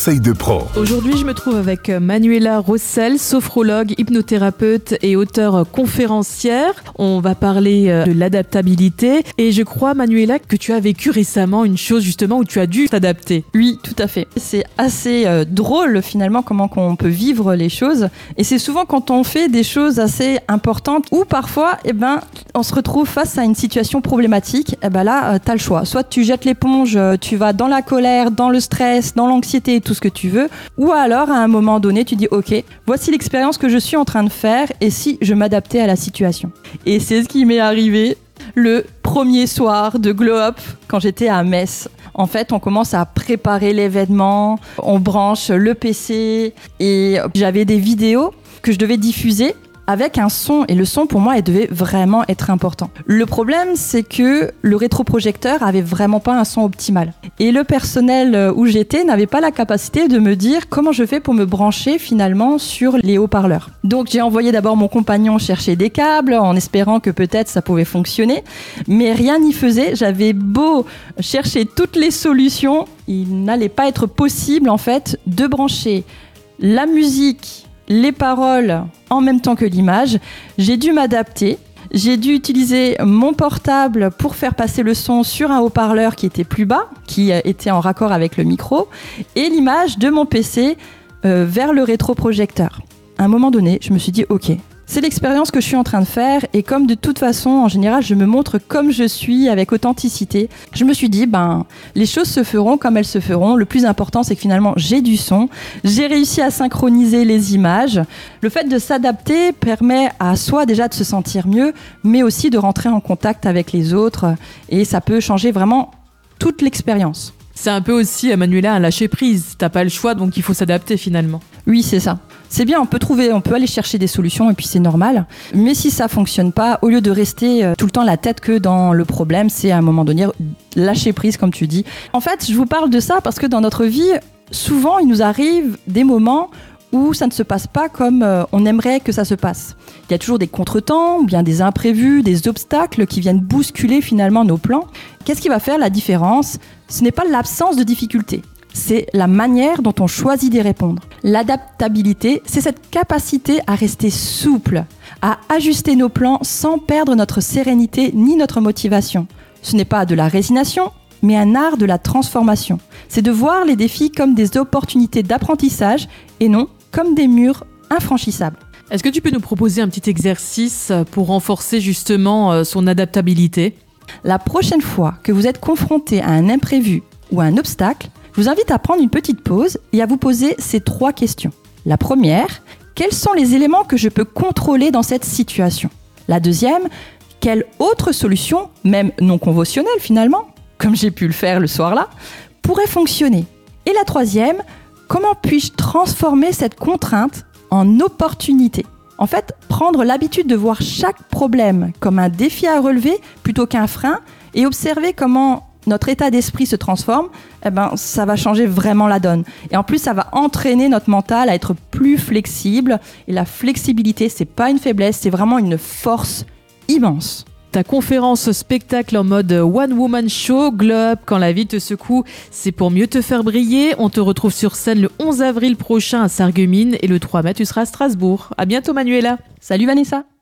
conseils de pro. Aujourd'hui, je me trouve avec Manuela Rossel, sophrologue, hypnothérapeute et auteure conférencière. On va parler de l'adaptabilité. Et je crois, Manuela, que tu as vécu récemment une chose justement où tu as dû t'adapter. Oui, tout à fait. C'est assez drôle finalement comment on peut vivre les choses. Et c'est souvent quand on fait des choses assez importantes ou parfois, on se retrouve face à une situation problématique. Là, t'as le choix. Soit tu jettes l'éponge, tu vas dans la colère, dans le stress, dans l'anxiété, tout ce que tu veux. Ou alors, à un moment donné, tu dis, OK, voici l'expérience que je suis en train de faire et si je m'adaptais à la situation. Et c'est ce qui m'est arrivé le premier soir de Glow Up quand j'étais à Metz. En fait, on commence à préparer l'événement, on branche le PC et j'avais des vidéos que je devais diffuser avec un son, et le son pour moi il devait vraiment être important. Le problème c'est que le rétroprojecteur avait vraiment pas un son optimal et le personnel où j'étais n'avait pas la capacité de me dire comment je fais pour me brancher finalement sur les haut-parleurs. Donc j'ai envoyé d'abord mon compagnon chercher des câbles en espérant que peut-être ça pouvait fonctionner, mais rien n'y faisait. J'avais beau chercher toutes les solutions, il n'allait pas être possible en fait de brancher la musique, les paroles en même temps que l'image. J'ai dû m'adapter. J'ai dû utiliser mon portable pour faire passer le son sur un haut-parleur qui était plus bas, qui était en raccord avec le micro, et l'image de mon PC vers le rétroprojecteur. À un moment donné, je me suis dit, OK, c'est l'expérience que je suis en train de faire et comme de toute façon, en général, je me montre comme je suis avec authenticité, je me suis dit, les choses se feront comme elles se feront. Le plus important, c'est que finalement, j'ai du son. J'ai réussi à synchroniser les images. Le fait de s'adapter permet à soi déjà de se sentir mieux, mais aussi de rentrer en contact avec les autres et ça peut changer vraiment toute l'expérience. C'est un peu aussi, Manuela, un lâcher-prise. T'as pas le choix, donc il faut s'adapter finalement. Oui, c'est ça. C'est bien, on peut aller chercher des solutions et puis c'est normal. Mais si ça fonctionne pas, au lieu de rester tout le temps la tête que dans le problème, c'est à un moment donné lâcher prise, comme tu dis. En fait, je vous parle de ça parce que dans notre vie, souvent, il nous arrive des moments où ça ne se passe pas comme on aimerait que ça se passe. Il y a toujours des contretemps, ou bien des imprévus, des obstacles qui viennent bousculer finalement nos plans. Qu'est-ce qui va faire la différence ? Ce n'est pas l'absence de difficultés, c'est la manière dont on choisit d'y répondre. L'adaptabilité, c'est cette capacité à rester souple, à ajuster nos plans sans perdre notre sérénité ni notre motivation. Ce n'est pas de la résignation, mais un art de la transformation. C'est de voir les défis comme des opportunités d'apprentissage et non comme des murs infranchissables. Est-ce que tu peux nous proposer un petit exercice pour renforcer justement son adaptabilité ? La prochaine fois que vous êtes confronté à un imprévu ou à un obstacle, je vous invite à prendre une petite pause et à vous poser ces 3 questions. La première, quels sont les éléments que je peux contrôler dans cette situation ? La deuxième, quelle autre solution, même non conventionnelle finalement, comme j'ai pu le faire le soir-là, pourrait fonctionner ? Et la troisième, comment puis-je transformer cette contrainte en opportunité ? En fait, prendre l'habitude de voir chaque problème comme un défi à relever plutôt qu'un frein et observer comment notre état d'esprit se transforme, ça va changer vraiment la donne. Et en plus, ça va entraîner notre mental à être plus flexible. Et la flexibilité, c'est pas une faiblesse, c'est vraiment une force immense. Ta conférence spectacle en mode One Woman Show, Glow Up, quand la vie te secoue, c'est pour mieux te faire briller. On te retrouve sur scène le 11 avril prochain à Sarreguemines et le 3 mai, tu seras à Strasbourg. À bientôt, Manuela. Salut Vanessa.